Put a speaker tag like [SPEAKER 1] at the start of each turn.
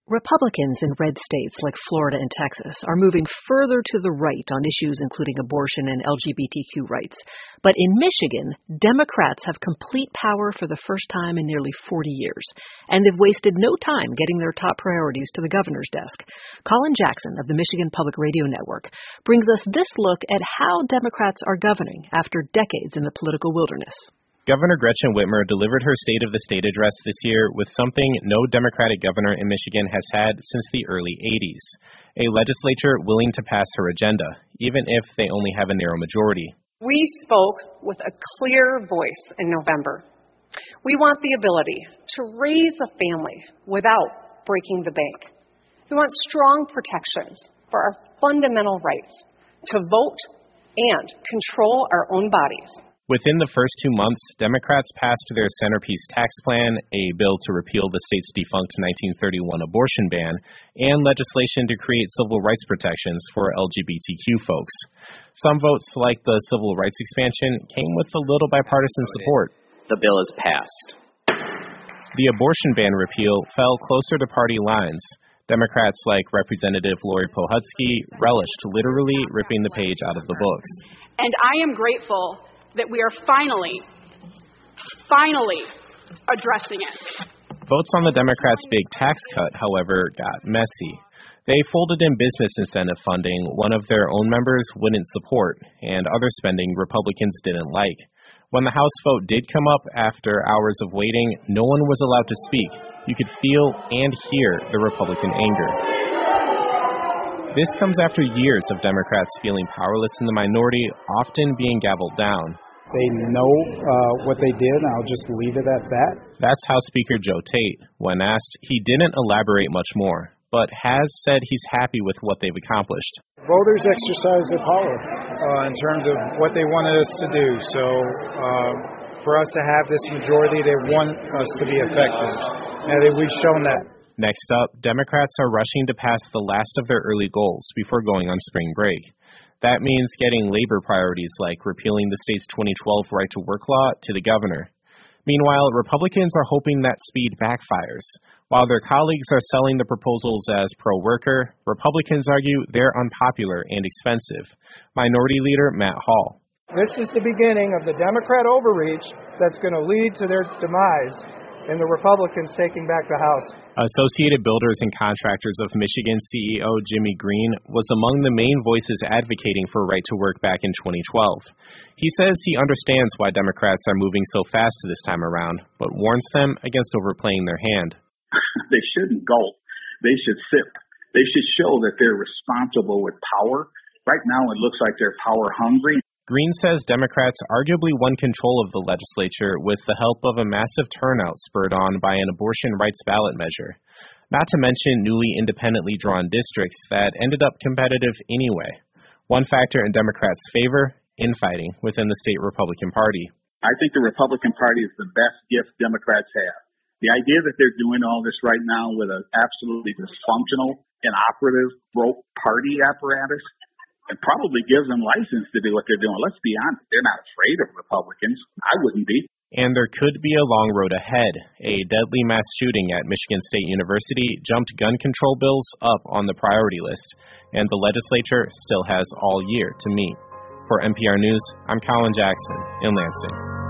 [SPEAKER 1] Republicans in red states like Florida and Texas are moving further to the right on issues including abortion and LGBTQ rights. But in Michigan, Democrats have complete power for the first time in nearly 40 years, and they've wasted no time getting their top priorities to the governor's desk. Colin Jackson of the Michigan Public Radio Network brings us this look at how Democrats are governing after decades in the political wilderness.
[SPEAKER 2] Governor Gretchen Whitmer delivered her State of the State address this year with something no Democratic governor in Michigan has had since the early 80s, a legislature willing to pass her agenda, even if they only have a narrow majority.
[SPEAKER 3] We spoke with a clear voice in November. We want the ability to raise a family without breaking the bank. We want strong protections for our fundamental rights to vote and control our own bodies.
[SPEAKER 2] Within the first 2 months, Democrats passed their centerpiece tax plan, a bill to repeal the state's defunct 1931 abortion ban, and legislation to create civil rights protections for LGBTQ folks. Some votes, like the civil rights expansion, came with a little bipartisan support.
[SPEAKER 4] The bill is passed.
[SPEAKER 2] The abortion ban repeal fell closer to party lines. Democrats like Representative Lori Pohutsky relished literally ripping the page out of the books.
[SPEAKER 5] And I am grateful that we are finally addressing it.
[SPEAKER 2] Votes on the Democrats' big tax cut, however, got messy. They folded in business incentive funding one of their own members wouldn't support, and other spending Republicans didn't like. When the House vote did come up after hours of waiting, no one was allowed to speak. You could feel and hear the Republican anger. This comes after years of Democrats feeling powerless in the minority, often being gavelled down.
[SPEAKER 6] They know what they did, and I'll just leave it at that.
[SPEAKER 2] That's House Speaker Joe Tate. When asked, he didn't elaborate much more, but has said he's happy with what they've accomplished.
[SPEAKER 6] Voters exercise their power in terms of what they wanted us to do. So for us to have this majority, they want us to be effective, and we've shown that.
[SPEAKER 2] Next up, Democrats are rushing to pass the last of their early goals before going on spring break. That means getting labor priorities like repealing the state's 2012 right-to-work law to the governor. Meanwhile, Republicans are hoping that speed backfires. While their colleagues are selling the proposals as pro-worker, Republicans argue they're unpopular and expensive. Minority Leader Matt Hall.
[SPEAKER 7] This is the beginning of the Democrat overreach that's going to lead to their demise and the Republicans taking back the House.
[SPEAKER 2] Associated Builders and Contractors of Michigan CEO Jimmy Green was among the main voices advocating for right to work back in 2012. He says he understands why Democrats are moving so fast this time around, but warns them against overplaying their hand.
[SPEAKER 8] They shouldn't gulp. They should sip. They should show that they're responsible with power. Right now it looks like they're power hungry.
[SPEAKER 2] Green says Democrats arguably won control of the legislature with the help of a massive turnout spurred on by an abortion rights ballot measure, not to mention newly independently drawn districts that ended up competitive anyway. One factor in Democrats' favor, infighting within the state Republican Party.
[SPEAKER 8] I think the Republican Party is the best gift Democrats have. The idea that they're doing all this right now with an absolutely dysfunctional, inoperative, broke party apparatus, it probably gives them license to do what they're doing. Let's be honest, they're not afraid of Republicans. I wouldn't be.
[SPEAKER 2] And there could be a long road ahead. A deadly mass shooting at Michigan State University jumped gun control bills up on the priority list, and the legislature still has all year to meet. For NPR News, I'm Colin Jackson in Lansing.